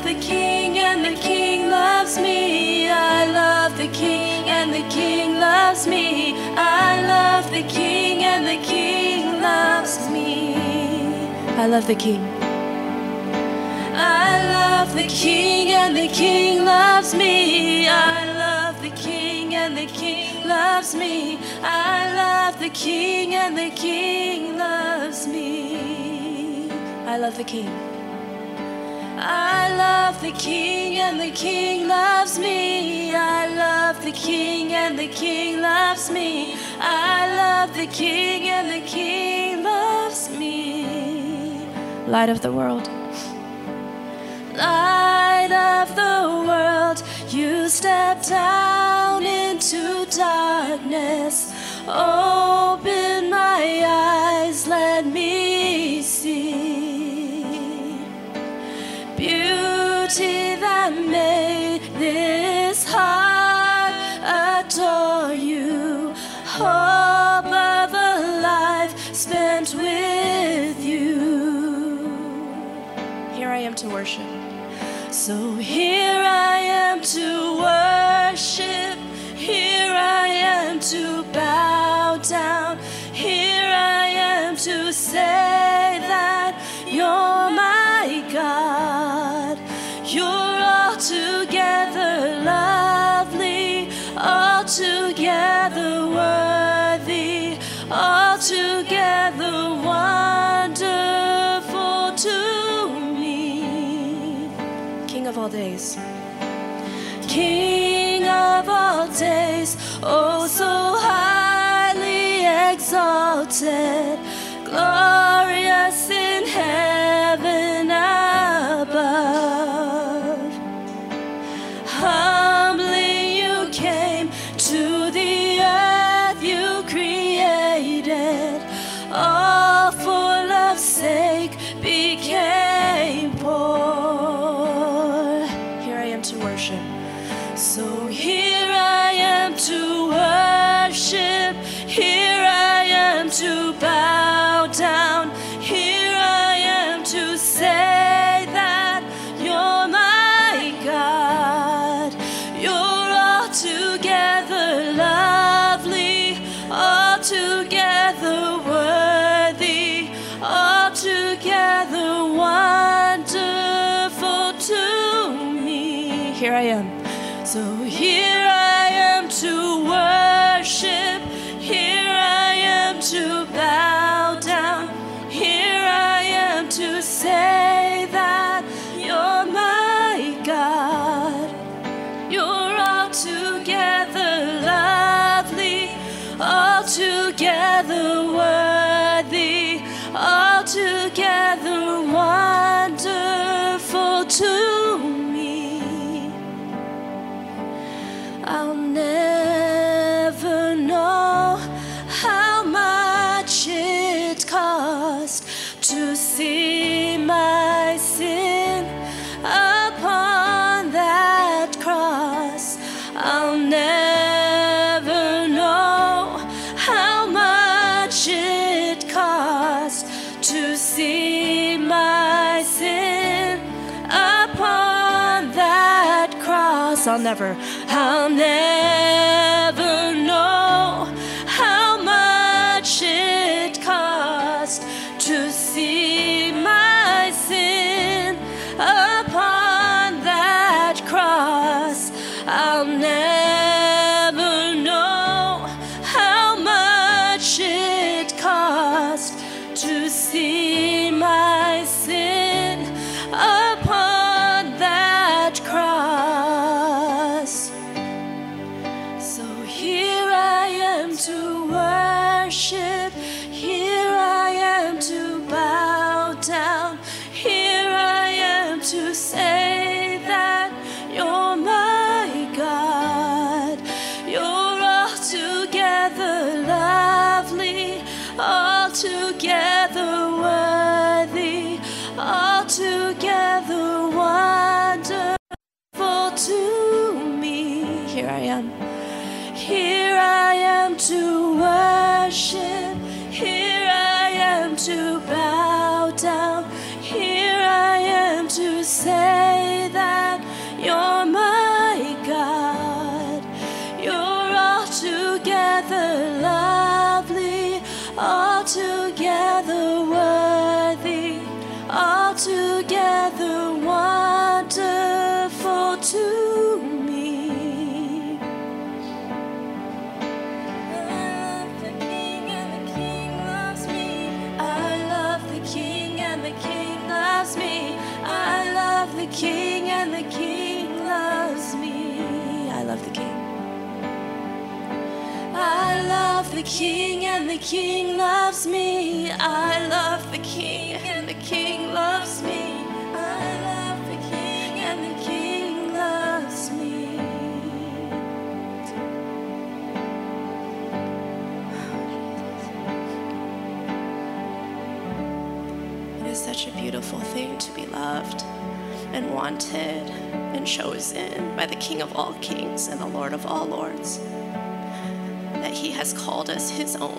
the King and the King loves me. I love the King and the King loves me. I love the King and the King loves me. I love the King. I love the King and the King loves me. I love the King and the King loves me. I love the King and the King loves me. I love the King. I love the King and the King loves me. I love the King and the King loves me. I love the King and the King loves me. Light of the world. Light of the world, you step down into darkness. Open my eyes, let me see beauty that made this heart adore you. Hope of a life spent with you. Here I am to worship. So here I am to worship. Here I am to bow down. Here I am to say that you're my God. You're altogether lovely, altogether worthy, altogether wonderful to me. King of all days. King of all days, oh so highly exalted, glorious in heaven above. Humbly you came to the earth you created, all for love's sake became poor. Here I am to worship. So here I am to worship. Here I am to bow down. Here I am to say that you're my God. You're altogether lovely, altogether worthy, altogether wonderful to me. Here I am. So here I am to worship. Here I am to bow down. Here I am to say that you're my God. You're altogether lovely, altogether worthy, altogether wonderful to me. I'll never know how much it cost to see my sin upon that cross. I'll never know how much it cost to see my sin upon that cross. I'll never know how much it cost to see my sin upon that cross. I'll never know how much it cost to see my sin upon that cross. So here I am to worship. Here I am to bow down. Here I am to say that you're my God. You're altogether lovely, altogether worthy, altogether wonderful to me. Here I am. Here I am to worship. Here I am to bow down. Here I am to say that the King loves me. I love the King. I love the King and the King loves me. I love the King and the King loves me. I love the King and the King loves me. It is such a beautiful thing to be loved and wanted and chosen by the King of all kings and the Lord of all lords, that he has called us his own.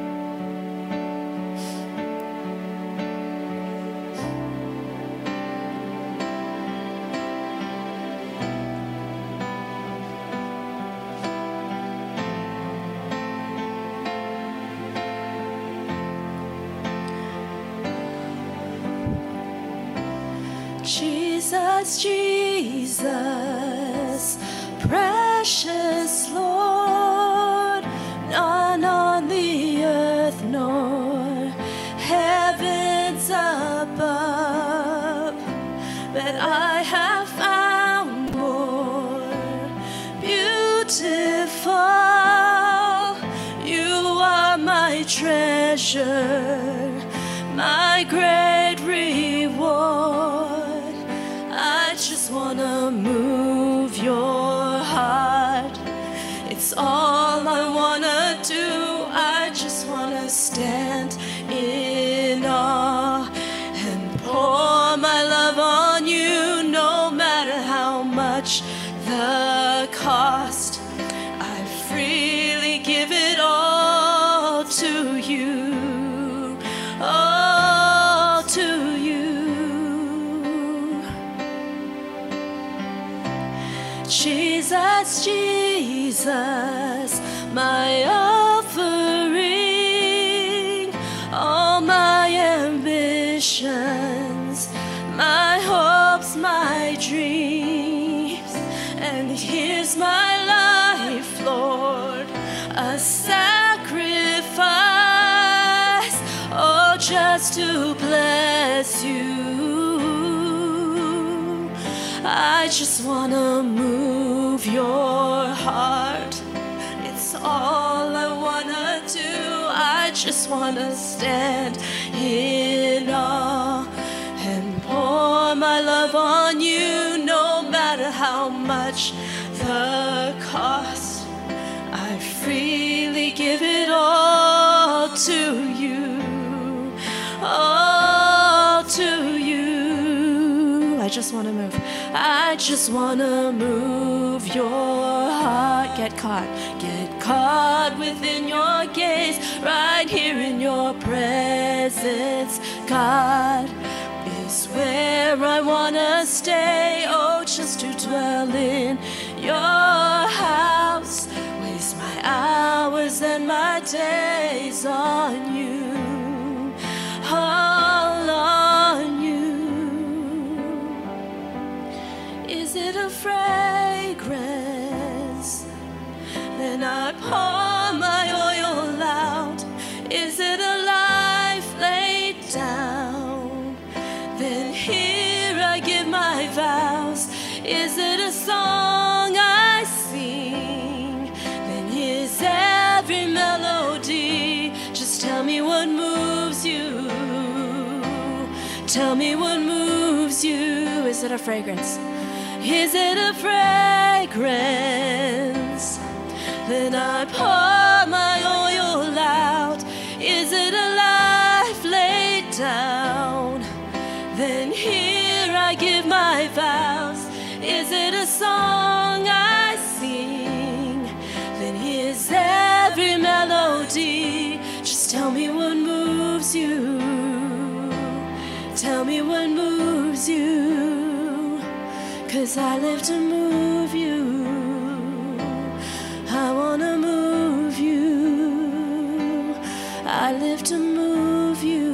Jesus, Jesus, precious Lord, none on the earth nor heavens above, but I have found more beautiful. You are my treasure, my great reward. I just wanna move your heart. It's all I wanna do. I just wanna stand in awe and pour my love on you, no matter how much the cost. I freely give it all to you, all to you. Jesus, Jesus, my offering, all my ambitions, my hopes, my dreams, and here's my life, Lord, a sacrifice, oh, just to bless you. I just wanna move your heart. It's all I wanna do. I just wanna stand in awe and pour my love on you, no matter how much the cost. I freely give it all to you, all to you. I just wanna move. I just wanna move your heart. Get caught within your gaze, right here in your presence. God is where I wanna stay. Oh, just to dwell in your house, waste my hours and my days on you, all on you. Is it a fragrance? Then I pour my oil out. Is it a life laid down? Then here I give my vows. Is it a song I sing? Then here's every melody. Just tell me what moves you. Tell me what moves you. Is it a fragrance? Is it a fragrance? Then I pour my oil out. Is it a life laid down? Then here I give my vows. Is it a song I sing? Then here's every melody. Just tell me what moves you. Tell me what moves you. 'Cause I live to move you. I wanna move you. I live to move you.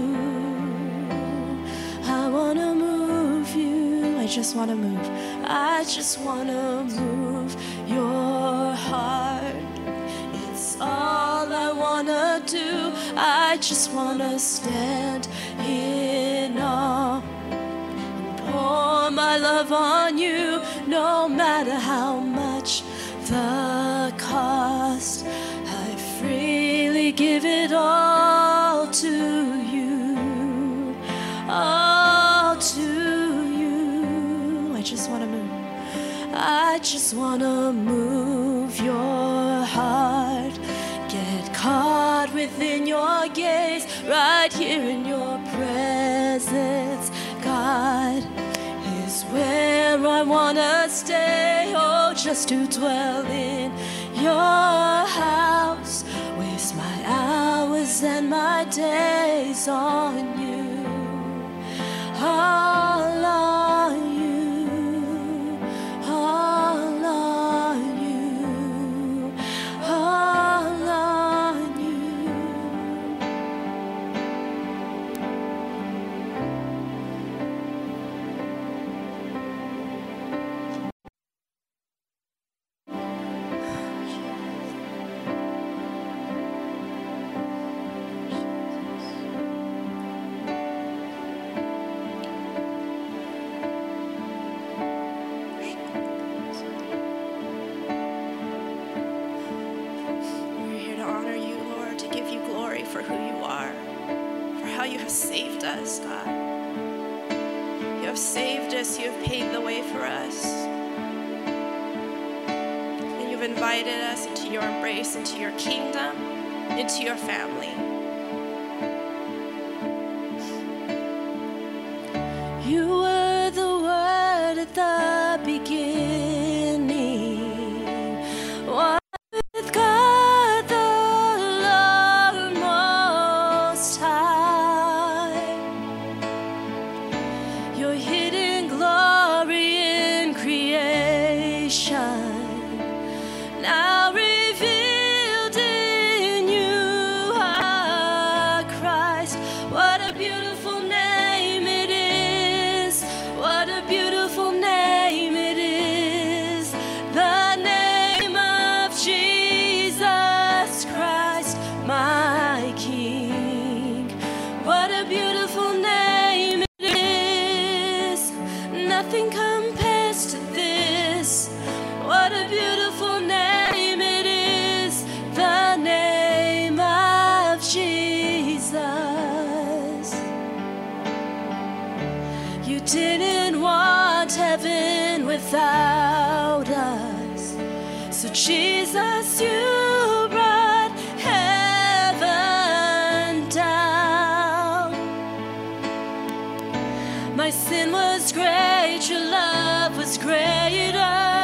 I wanna move you. I just wanna move. I just wanna move your heart. It's all I wanna do. I just wanna stand in awe and pour pour my love on you, no matter how much the cost. I freely give it all to you, all to you. I just want to move. I just want to move your heart, get caught within your gaze, right here in your presence. God is where I want to stay, oh, just to dwell in your house, waste my hours and my days on you, all on you, all on you, all on you. We're here to honor you, Lord, to give you glory for who you are, for how you have saved us, God. You have saved us, you have paved the way for us. And you've invited us into your embrace, into your kingdom, into your family. You were the word at the beginning. One with God the Lord Most High. Your hidden glory in creation, now revealed in you are Christ. What a beautiful name it is. What a beautiful name it is. The name of Jesus Christ, my King. What a beautiful name it is. Nothing compares to this. What a beautiful name it is. The name of Jesus. You didn't want heaven without us, so Jesus, you brought heaven down. My sin was great, your love was greater.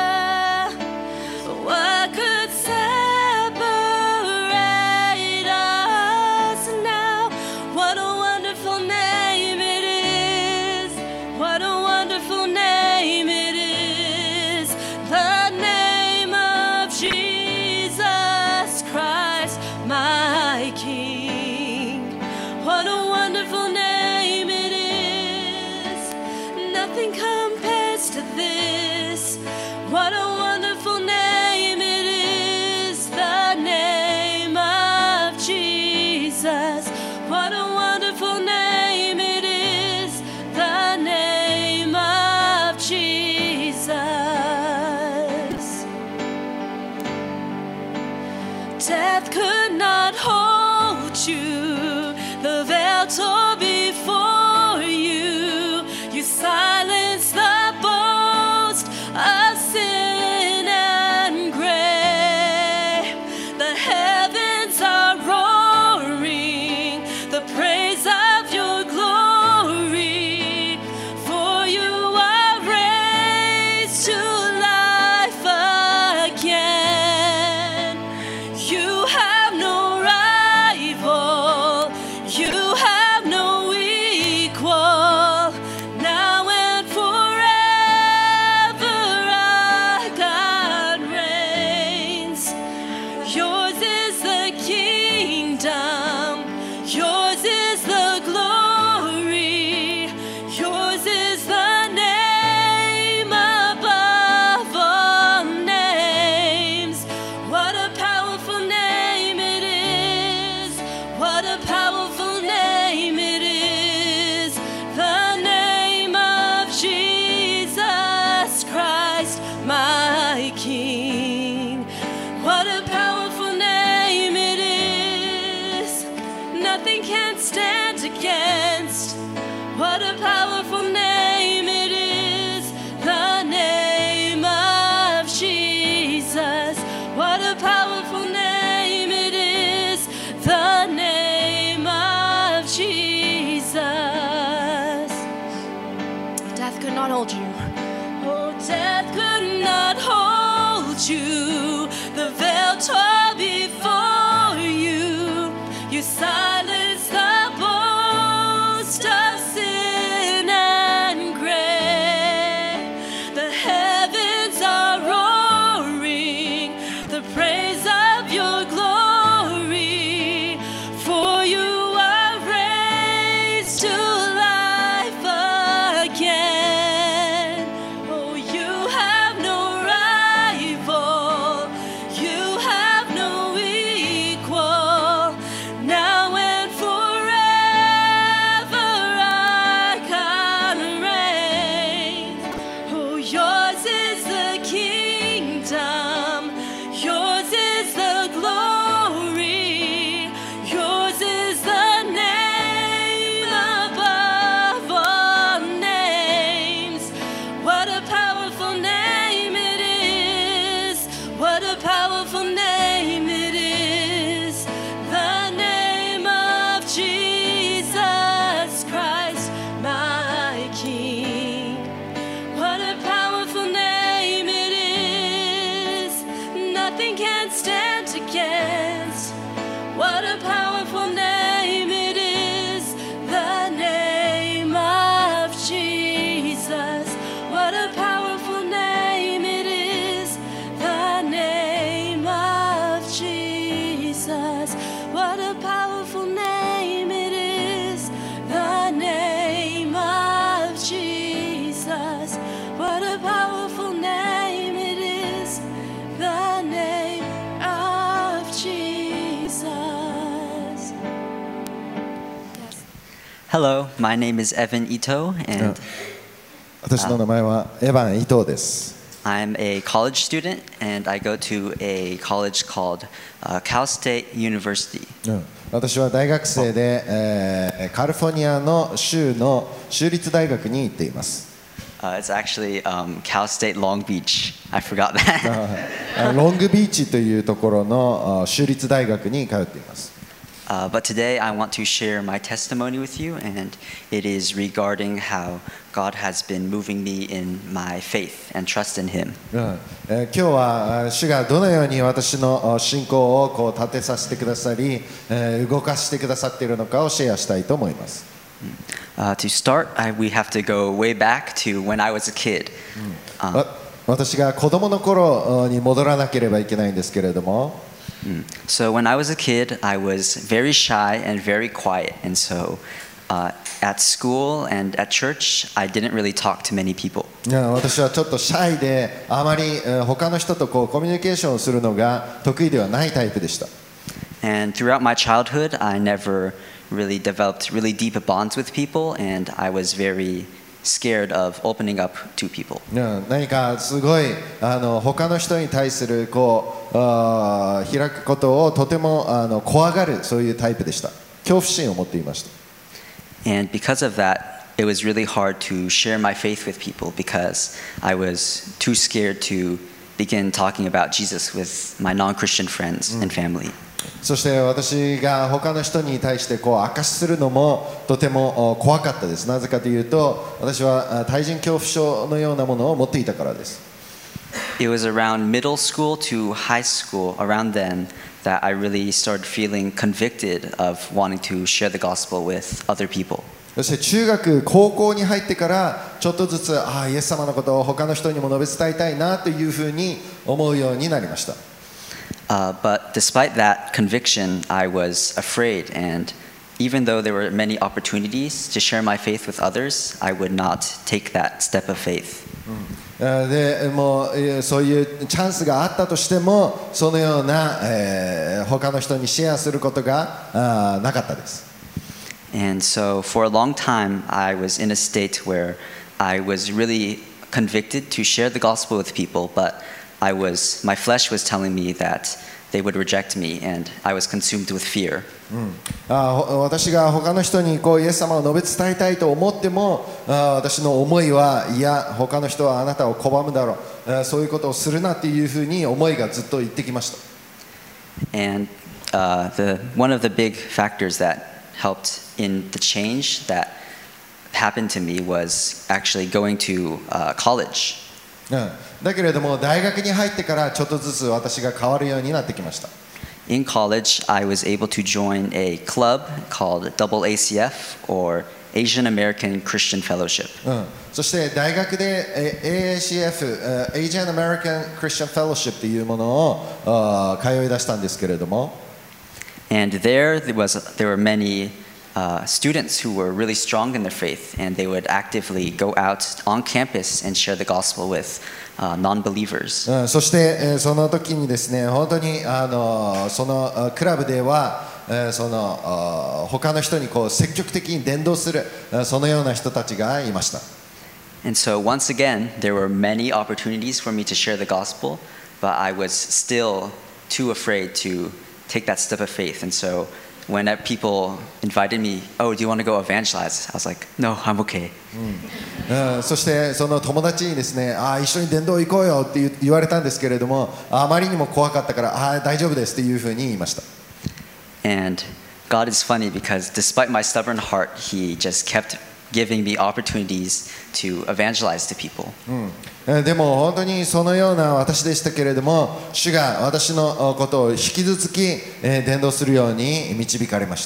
What could separate us now? What a wonderful name it is. What a wonderful name it is. The name of Jesus Christ, my King. What a wonderful name it is. Nothing compares to this. What a wonderful name it is. The name of Jesus. What a wonderful name it is. The name of Jesus. Death could not hold you. The veil tore before you. You silenced the boast of sin Oh, death could not hold you. The veil tore before you. You silenced the boast of sin and grave. The heavens are roaring the praise of your glory. For you are raised to life again. Oh, you have no rival. You have no equal. Now and forever I can reign. Oh, yours is the kingdom. Yours is the glory. Yours is the name above all names. What a powerful name it is. What a powerful name it is. The name of Jesus Christ, my King. What a powerful name it is. Nothing can stand against. What a powerful name it is. The name of Jesus. What a powerful name it is. The name of Jesus. What a powerful name it is. The name of Jesus. What a powerful name it is. The name of Jesus. Yes. Hello, my name is Evan Ito, and 私の名前はエヴァン伊藤です。 I'm a college student, and I go to a college called Cal State University. 私は大学生で、カリフォルニアの州の州立大学に行っています。 It's actually Cal State Long Beach. I forgot that. ロングビーチというところの州立大学に通っています。 But today I want to share my testimony with you, and it is regarding how God has been moving me in my faith and trust in Him. 今日は主がどのように私の信仰をこう立てさせてくださり、動かしてくださっているのかをシェアしたいと思います。 To start, we have to go way back to when I was a kid. 私が子供の頃に戻らなければいけないんですけれども。 So when I was a kid, I was very shy and very quiet, and so at school and at church, I didn't really talk to many people. 私はちょっとシャイであまり他の人とこうコミュニケーションをするのが得意ではないタイプでした。 And throughout my childhood, I never really developed really deep bonds with people, and I was very scared of opening up to people. 何かすごい他の人に対するこう開くことをとても怖がるそういうタイプでした。恐怖心を持っていました。 And because of that, it was really hard to share my faith with people because I was too scared to begin talking about Jesus with my non-Christian friends and family. そして私が他の人に対してこう明かしするのもとても怖かったです。なぜかというと私は対人恐怖症のようなものを持っていたからです。 It was around middle school to high school, around then, that I really started feeling convicted of wanting to share the gospel with other people. そして中学高校に入ってからちょっとずつイエス様のことを他の人にも述べ伝えたいなというふうに思うようになりました。 But despite that conviction, I was afraid, and even though there were many opportunities to share my faith with others, I would not take that step of faith. でもうそういうチャンスがあったとしてもそのような、他の人にシェアすることがなかったです。 And so for a long time, I was in a state where I was really convicted to share the gospel with people, but my flesh was telling me that they would reject me, and I was consumed with fear. 私が他の人にこうイエス様を述べ伝えたいと思っても私の思いはいや他の人はあなたを拒むだろうそういうことをするなっていうふうに思いがずっと言ってきました。 And one of the big factors that helped in the change that happened to me was actually going to college. だけれども大学に入ってからちょっとずつ私が変わるようになってきました。 In college, I was able to join a club called AACF, or Asian American Christian Fellowship. そして大学で AACF、Asian American Christian Fellowship というものを通い出したんですけれども、 And there were many students who were really strong in their faith, and they would actively go out on campus and share the gospel with non-believers. そしてその時にですね、本当にそのクラブではその他の人にこう積極的に伝道するそのような人たちがいました。 And so once again, there were many opportunities for me to share the gospel, but I was still too afraid to take that step of faith. And so when people invited me, oh, do you want to go evangelize? I was like, no, I'm okay. そしてその友達にですね、一緒に伝道行こうよって言われたんですけれども、あまりにも怖かったから、大丈夫ですっていうふうに言いました。 And God is funny because despite my stubborn heart, He just kept giving me opportunities to evangelize to people. でも本当にそのような私でしたけれども、主が私のことを引き続き伝道するように導かれました。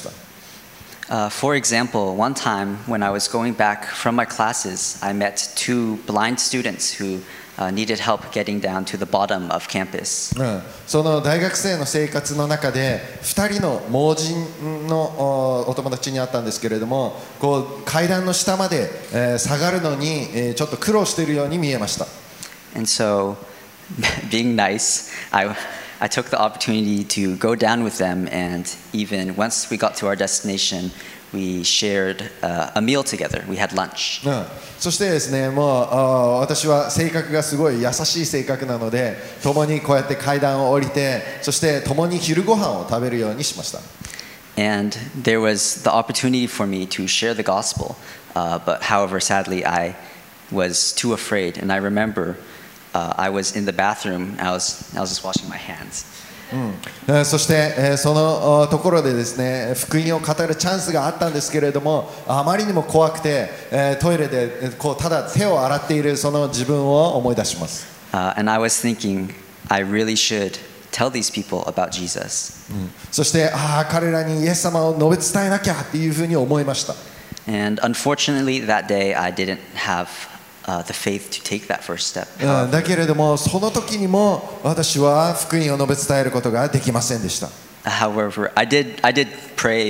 For example, one time when I was going back from my classes, I met two blind students who needed help getting down to the bottom of campus. その大学生の生活の中で2人の盲人のお友達に会ったんですけれども、こう階段の下まで下がるのにちょっと苦労しているように見えました。 And so, being nice, I took the opportunity to go down with them, and even once we got to our destination, we shared a meal together. We had lunch. そしてですね、もう私は性格がすごい優しい性格なので、共にこうやって階段を降りて、そして共に昼ご飯を食べるようにしました。 And there was the opportunity for me to share the gospel, but however, sadly, I was too afraid. And I remember I was in the bathroom. I was just washing my hands. そしてそのところでですね、福音を語るチャンスがあったんですけれども、あまりにも怖くてトイレでこうただ手を洗っているその自分を思い出します。 And I was thinking, I really should tell these people about Jesus. そして彼らにイエス様を述べ伝えなきゃっていうふうに思いました。 And unfortunately, that day I didn't have the faith to take that first step. だけれどもその時にも私は福音を述べ伝えることができませんでした。 However, I did pray,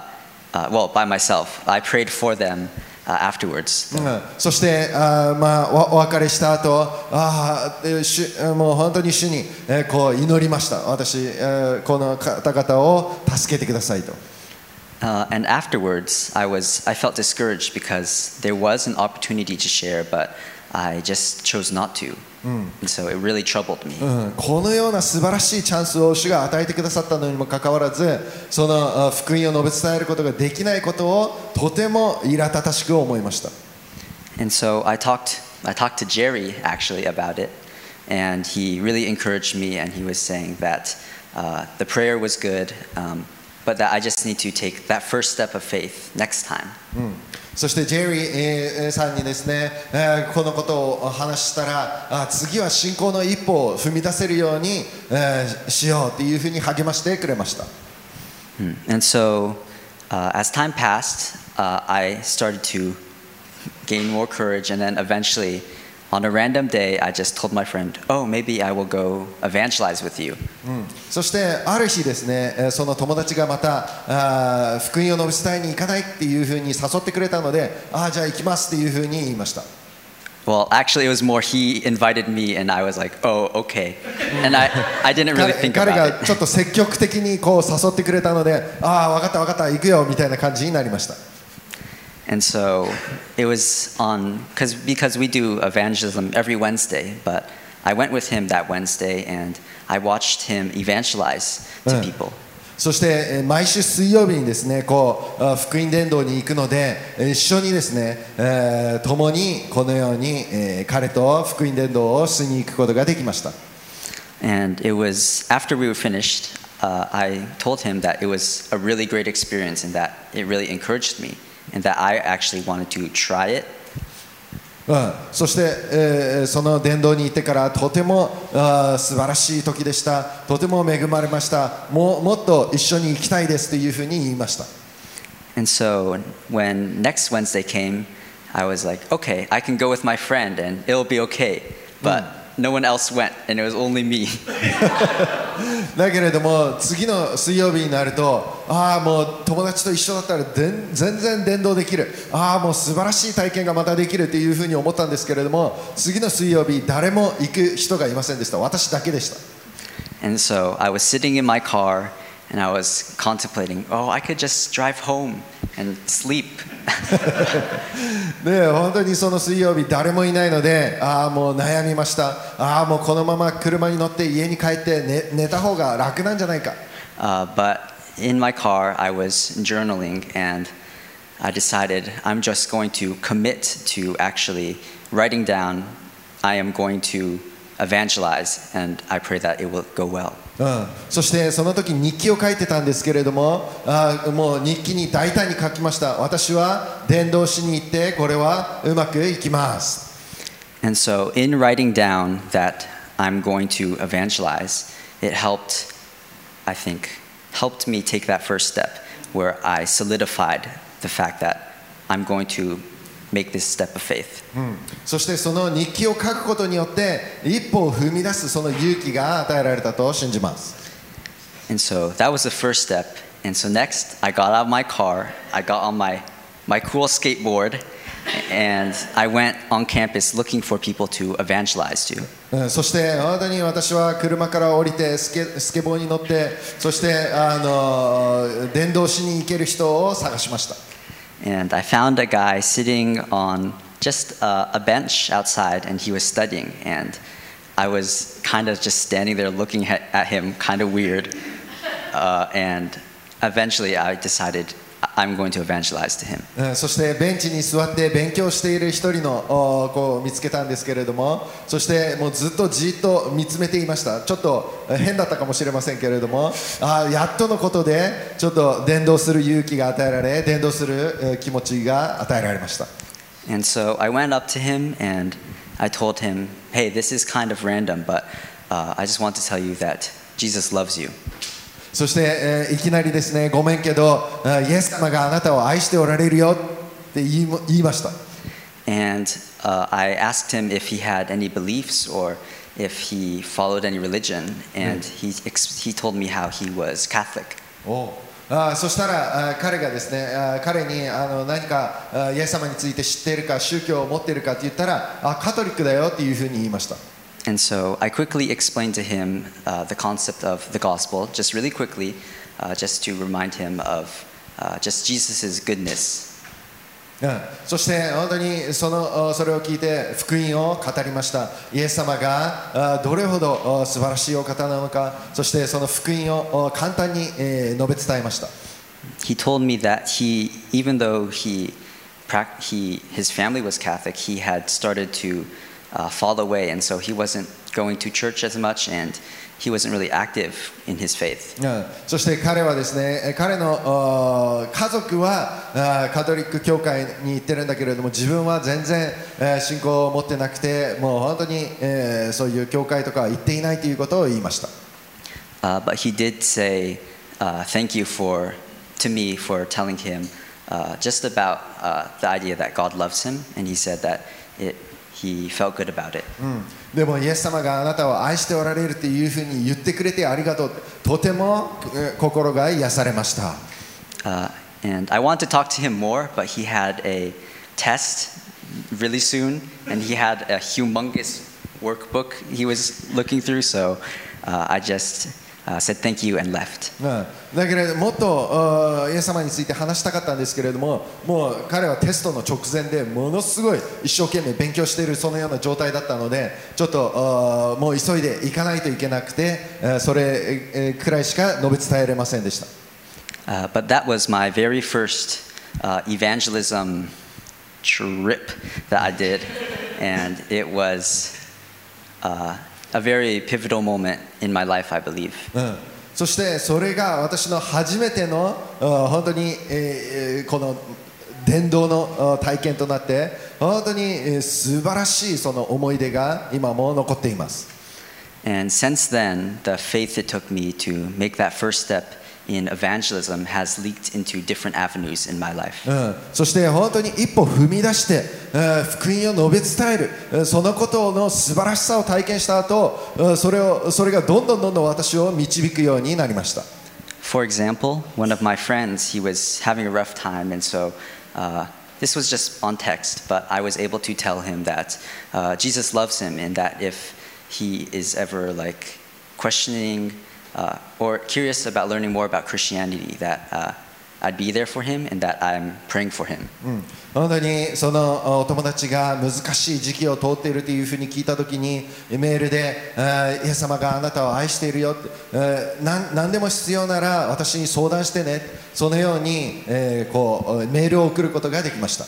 well, by myself. I prayed for them afterwards. そしてお別れした後、もう本当に主にこう祈りました。私この方々を助けてくださいと。 And afterwards, I felt discouraged because there was an opportunity to share, but I just chose not to. And so it really troubled me. このような素晴らしいチャンスを主が与えてくださったのにもかかわらず、その福音を述べ伝えることができないことをとても苛立たしく思いました。 And so I talked to Jerry actually about it, and he really encouraged me, and he was saying that the prayer was good, but that I just need to take that first step of faith next time. そしてジェリーさんにですね、このことを話したら、次は信仰の一歩を踏み出せるようにしようというふうに励ましてくれました。 And so as time passed, I started to gain more courage, and then eventually, on a random day, I just told my friend, "Oh, maybe I will go evangelize with you." そしてある日ですね、その友達がまた福音を述べ伝えに行かないっていうふうに誘ってくれたので、じゃあ行きますっていうふうに言いました。 Well, actually, it was more he invited me, and I was like, "Oh, okay," and I didn't really think 彼 about が it. ちょっと積極的にこう誘ってくれたので、分かった分かった行くよみたいな感じになりました。 And so it was because we do evangelism every Wednesday, but I went with him that Wednesday and I watched him evangelize to people. そして毎週水曜日にですね、こう福音伝道に行くので、一緒にですね、共にこのように彼と福音伝道をしに行くことができました。 And it was after we were finished, I told him that it was a really great experience and that it really encouraged me. and that I actually wanted to try it. そして、その伝道に行ってからとても素晴らしい時でした。とても恵まれました。もっと一緒に行きたいですというふうに言いました。 And so when next Wednesday came, I was like, okay, I can go with my friend and it'll be okay. But no one else went, and it was only me. だけれども次の水曜日になると、もう友達と一緒だったら全然伝道できる、もう素晴らしい体験がまたできるというふうに思ったんですけれども、次の水曜日誰も行く人がいませんでした。私だけでした。 And so I was sitting in my car and I was contemplating, I could just drive home and sleep. で本当にその水曜日誰もいないので、もう悩みました。もうこのまま車に乗って家に帰って、寝た方が楽なんじゃないか。 But in my car I was journaling and I decided I'm just going to commit to actually writing down I am going to evangelize, and I pray that it will go well. そしてその時日記を書いてたんですけれども、もう日記に大胆に書きました。私は伝道しに行ってこれはうまくいきます。 And so in writing down that I'm going to evangelize, it helped me take that first step where I solidified the fact that I'm going to make this step of faith. そしてその日記を書くことによって一歩を踏み出すその勇気が与えられたと信じます。 And so that was the first step. And so next, I got out of my car, I got on my cool skateboard, and I went on campus looking for people to evangelize to. そして本当に私は車から降りてスケボーに乗って、そして伝道しに行ける人を探しました。 And I found a guy sitting on just a bench outside, and he was studying. And I was kind of just standing there looking at him, kind of weird. And eventually I decided I'm going to evangelize to him. そしてベンチに座って勉強している一人の子を見つけたんですけれども、そしてもうずっとじっと見つめていました。ちょっと変だったかもしれませんけれども、やっとのことでちょっと伝道する勇気が与えられ、伝道する気持ちが与えられました。 And so I went up to him and I told him, hey, this is kind of random, but I just want to tell you that Jesus loves you. そして、いきなりですね、ごめんけど、イエス様があなたを愛しておられるよって言いました。 And I asked him if he had any beliefs or if he followed any religion, and he told me how he was Catholic. そしたら彼がですね、彼に何かイエス様について知っているか、宗教を持っているかって言ったら、カトリックだよっていうふうに言いました。 And so I quickly explained to him the concept of the gospel, just really quickly, just to remind him of just Jesus' goodness. そして本当にそれを聞いて福音を語りました。イエス様がどれほど素晴らしいお方なのか、そしてその福音を簡単に述べ伝えました。 He told me that even though his family was Catholic, he had started to fall away, and so he wasn't going to church as much, and he wasn't really active in his faith. そして彼はですね、彼の家族はカトリック教会に行ってるんだけれども、自分は全然信仰を持ってなくて、もう本当にそういう教会とか行っていないということを言いました。 But he did say thank you to me for telling him just about the idea that God loves him, and he said that he felt good about it. でもイエス様があなたを愛しておられるというふうに言ってくれてありがとう。とても心が癒されました。 And I want to talk to him more, but he had a test really soon, and he had a humongous workbook he was looking through, so I just said thank you and left. だけれどもっとイエス様について話したかったんですけれども、もう彼はテストの直前でものすごい一生懸命勉強しているそのような状態だったので、ちょっともう急いで行かないといけなくて、それくらいしか述べ伝えられませんでした。 But that was my very first evangelism trip that I did, and it was a very pivotal moment in my life, I believe. そしてそれが私の初めての本当にこの伝道の体験となって本当に素晴らしいその思い出が今も残っています。 And since then, the faith it took me to make that first step in evangelism has leaked into different avenues in my life. そして本当に一歩踏み出して、福音を述べ伝える、そのことの素晴らしさを体験した後、それがどんどん私を導くようになりました。 For example, one of my friends, he was having a rough time, and so this was just on text, but I was able to tell him that Jesus loves him, and that if he is ever like questioning or curious about learning more about Christianity, that I'd be there for him and that I'm praying for him. 本当にそのお友達が難しい時期を通っているというふうに聞いたときにメールでイエス様があなたを愛しているよって、何でも必要なら私に相談してね、そのように、こうメールを送ることができました。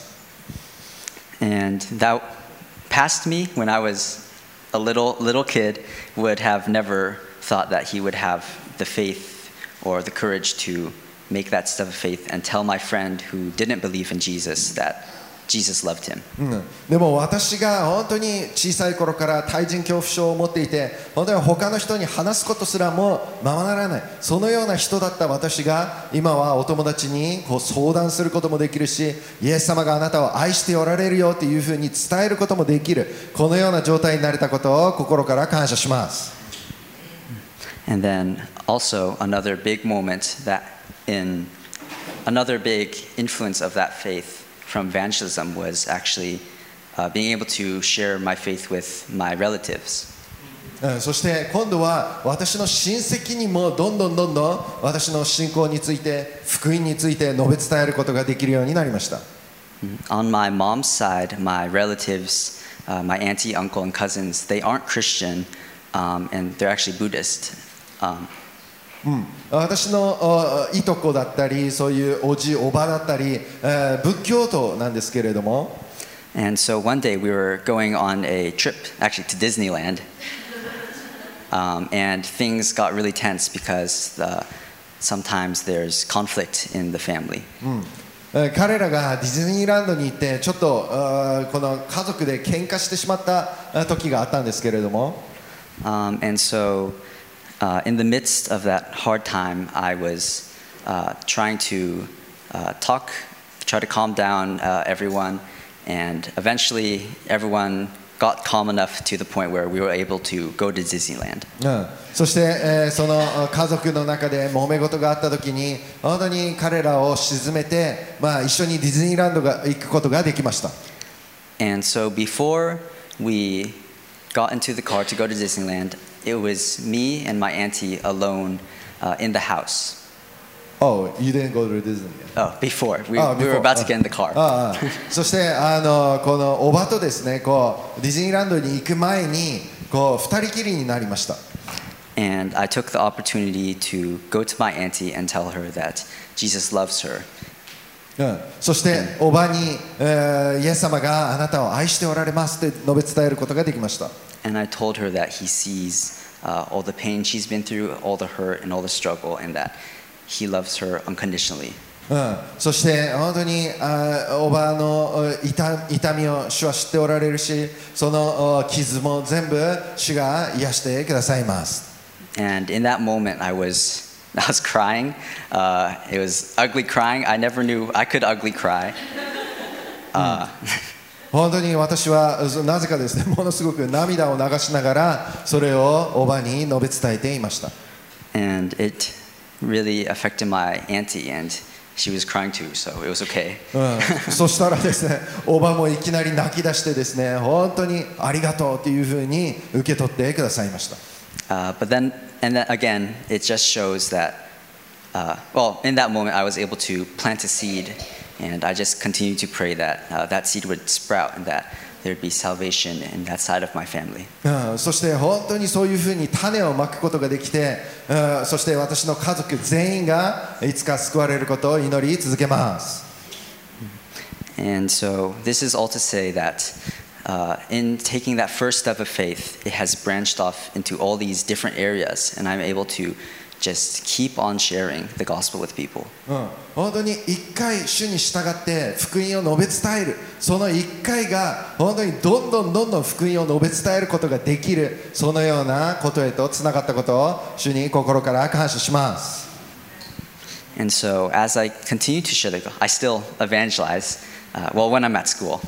And that past me, when I was a little kid, would have never thought that he would have the faith or the courage to make that step of faith and tell my friend who didn't believe in Jesus that Jesus loved him. でも私が本当に小さい頃から対人恐怖症を持っていて、本当に他の人に話すことすらもままならない、そのような人だった私が今はお友達にこう相談することもできるし、イエス様があなたを愛しておられるよというふうに伝えることもできる、このような状態になれたことを心から感謝します。 And then also another big moment that in another big influence of that faith from evangelism was actually being able to share my faith with my relatives. そして今度は私の親戚にもどんどん私の信仰について福音について述べ伝えることができるようになりました。 On my mom's side, my relatives, my auntie, uncle, and cousins, they aren't Christian, and they're actually Buddhist. 私のいとこだったりそういうおじおばだったり、仏教徒なんですけれども、 And so one day we were going on a trip, actually to Disneyland, and things got really tense because sometimes there's conflict in the family. 彼らがディズニーランドに行ってちょっとこの家族で喧嘩してしまった時があったんですけれども、 And so in the midst of that hard time, I was trying to try to calm down everyone, and eventually everyone got calm enough to the point where we were able to go to Disneyland. そして、その家族の中で揉め事があった時に本当に彼らを鎮めて、一緒にディズニーランドが行くことができました。 And so before we got into the car to go to Disneyland, it was me and my auntie alone in the house. Oh, you didn't go to Disney? Oh, before. We were about to get in the car. そしてこのおばとですね、こうディズニーランドに行く前にこう二人きりになりました。 And I took the opportunity to go to my auntie and tell her that Jesus loves her. そしておばに、イエス様があなたを愛しておられますって述べ伝えることができました。 And I told her that he sees all the pain she's been through, all the hurt and all the struggle, and that he loves her unconditionally. そして本当におばの痛みを主は知っておられるし、その傷も全部主が癒してくださいます。 And in that moment, I was crying. It was ugly crying. I never knew I could ugly cry. 本当に私はなぜかですね、ものすごく涙を流しながらそれをおばに述べ伝えていました。 And it really affected my auntie, and she was crying too, so it was okay. そしたらですね、おばもいきなり泣き出してですね、本当にありがとうというふうに受け取ってくださいました。 But then again, it just shows that, in that moment, I was able to plant a seed, and I just continued to pray that that seed would sprout and that there'd be salvation in that side of my family. そして本当にそういうふうに種をまくことができて、そして私の家族全員がいつか救われることを祈り続けます。 And so this is all to say that in taking that first step of faith, it has branched off into all these different areas, and I'm able to just keep on sharing the gospel with people. 本当に一回主に従って福音を述べ伝える、その一回が本当にどんどん福音を述べ伝えることができる、そのようなことへとつながったことを主に心から感謝します。 And so as I continue to share the gospel, I still evangelize, when I'm at school,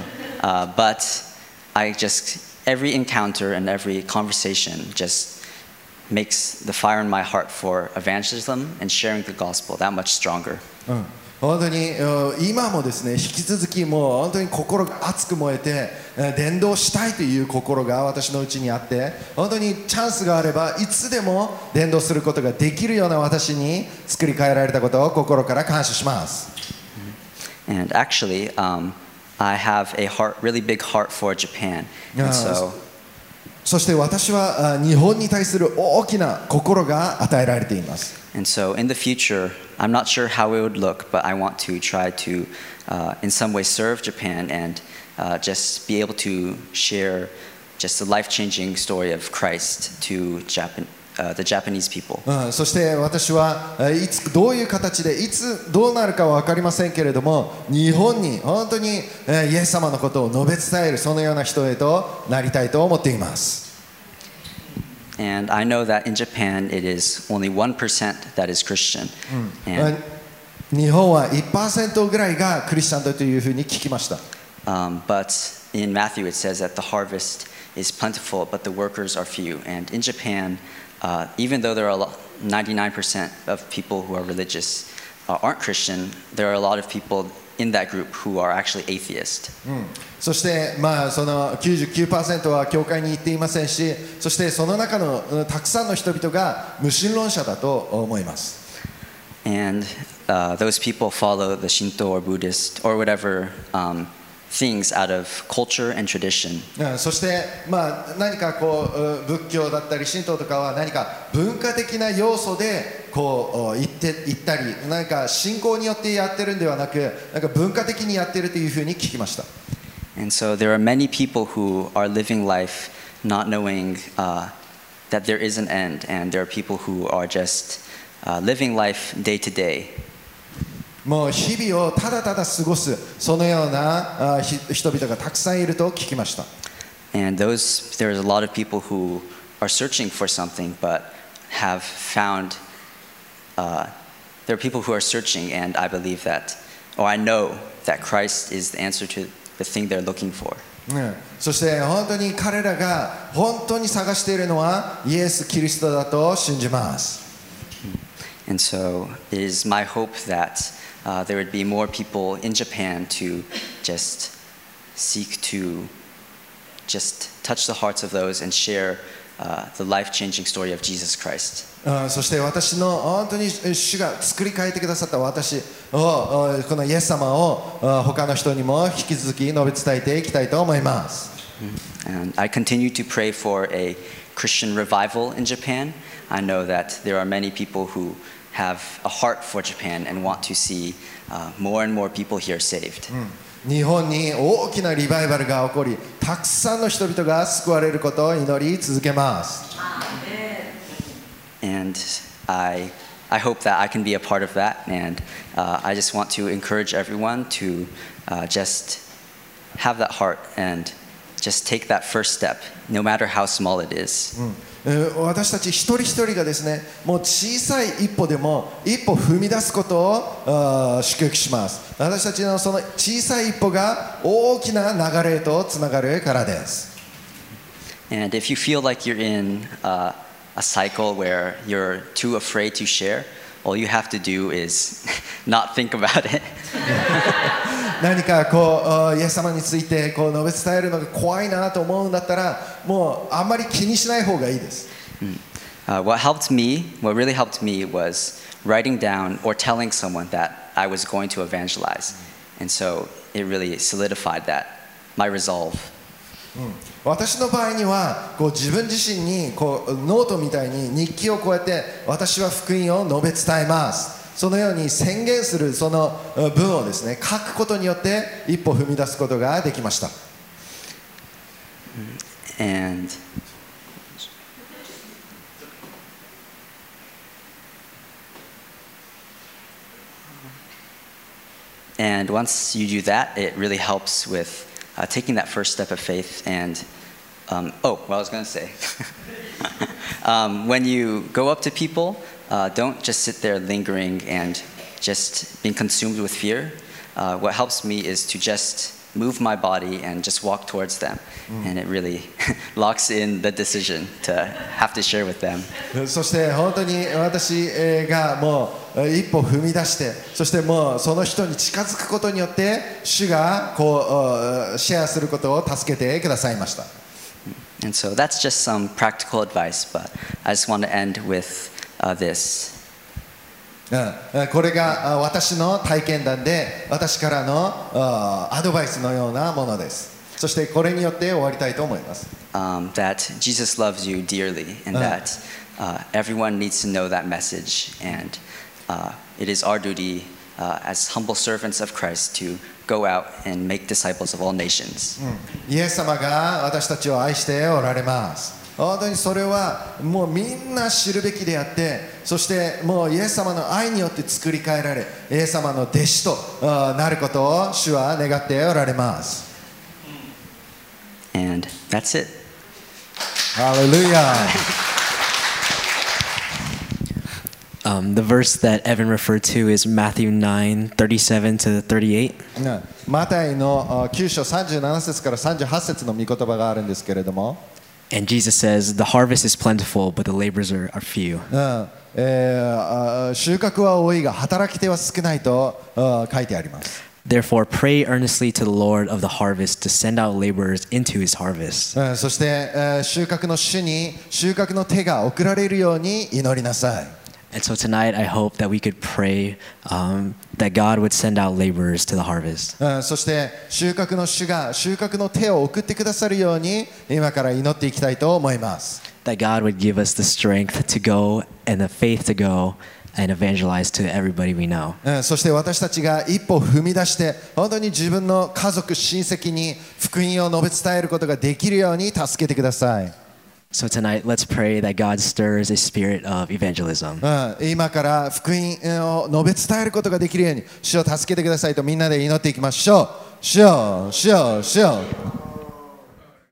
but I just, every encounter and every conversation just makes the fire in my heart for evangelism and sharing the gospel that much stronger. 本当に今もですね、引き続きもう本当に心が熱く燃えて伝道したいという心が私のうちにあって、本当にチャンスがあればいつでも伝道することができるような私に作り変えられたことを心から感謝します。 And actually, I have a really big heart for Japan. And so, そして私は日本に対する大きな心が与えられています。 And so in the future, I'm not sure how it would look, but I want to try to, in some way, serve Japan and just be able to share just the life-changing story of Christ to the Japanese people. そして私はいつどういう形でいつどうなるかは分かりませんけれども、日本に本当にイエス様のことを述べ伝えるそのような人へとなりたいと思っています。 And I know that in Japan it is only 1% that is Christian. And, 日本は 1% ぐらいがクリスチャンだというふうに聞きました。 but in Matthew it says that the harvest is plentiful, but the workers are few. And in Japan, even though there are 99% of people who are religious aren't Christian, there are a lot of people in that group who are actually atheist. そしてその 99% は教会に行っていませんし、そしてその中のたくさんの人々が無神論者だと思います。 And those people follow the Shinto or Buddhist or whatever things out of culture and tradition. そして何か仏教だったり神道とかは何か文化的な要素で言ったり、何か信仰によってやってるんではなく、なんか文化的にやってるというふうに聞きました。 And so there are many people who are living life not knowing that there is an end, and there are people who are just living life day to day. もう日々をただただ過ごすそのような人々がたくさんいると聞きました。 And there's a lot of people who are searching for something but have found there are people who are searching, and I believe that, or I know that Christ is the answer to the thing they're looking for. そして本当に彼らが本当に探しているのはイエス・キリストだと信じます。 And so it is my hope that there would be more people in Japan to just seek to just touch the hearts of those and share the life-changing story of Jesus Christ. そして私の本当に主が作り変えてくださった私をこのイエス様を他の人にも引き続き述べ伝えていきたいと思います。 And I continue to pray for a Christian revival in Japan. I know that there are many people who have a heart for Japan and want to see more and more people here saved. 日本に大きなリバイバルが起こり、たくさんの人々が救われることを祈り続けます。 And I hope that I can be a part of that, and I just want to encourage everyone to just have that heart and just take that first step, no matter how small it is. 私たち一人一人がですね、もう小さい一歩でも一歩踏み出すことを祝福します。私たちのその小さい一歩が大きな流れへとつながるからです。 And if you feel like you're in a cycle where you're too afraid to share, all you have to do is not think about it. 何かイエス様について述べ伝えるのが怖いなと思うんだったら、もうあんまり気にしない方がいいです。 What really helped me was writing down or telling someone that I was going to evangelize. And so it really solidified my resolve. 私の場合には自分自身にノートみたいに日記をこうやって私は福音を述べ伝えます、そのように宣言するその文をですね書くことによって一歩踏み出すことができました。 And once you do that, it really helps with taking that first step of faith. And what I was going to say, when you go up to people, don't just sit there lingering and just being consumed with fear. What helps me is to just move my body and just walk towards them. And it really locks in the decision to have to share with them. そして本当に私がもう一歩踏み出して、そしてもうその人に近づくことによって主がこうシェアすることを助けてくださいました。 And so that's just some practical advice, but I just want to end with this. これが私の体験談で私からのアドバイスのようなものです。そしてこれによって終わりたいと思います。 That Jesus loves you dearly, and that everyone needs to know that message, and it is our duty as humble servants of Christ to go out and make disciples of all nations. イエス様が私たちを愛しておられます。本当にそれはもうみんな知るべきであって、そしてもうイエス様の愛によって作り変えられ、イエス様の弟子となることを主は願っておられます。 And that's it. Hallelujah. The verse that Evan referred to is Matthew 9:37 to 38. マタイの9章37節から38節の御言葉があるんですけれども。 And Jesus says, "The harvest is plentiful, but the laborers are few." 収穫は多いが働き手は少ないと書いてあります。 Therefore, pray earnestly to the Lord of the harvest to send out laborers into his harvest. そして収穫の主に収穫の手が送られるように祈りなさい。 And so tonight, I hope that we could pray that God would send out laborers to the harvest. そして収穫の主が収穫の手を送ってくださるように今から祈っていきたいと思います。 That God would give us the strength to go and the faith to go and evangelize to everybody we know. そして私たちが一歩踏み出して本当に自分の家族親戚に福音を述べ伝えることができるように助けてください。 So tonight, let's pray that God stirs a spirit of evangelism. 今から福音を述べ伝えることができるように主を助けてくださいとみんなで祈っていきましょう。主よ、主よ、主よ。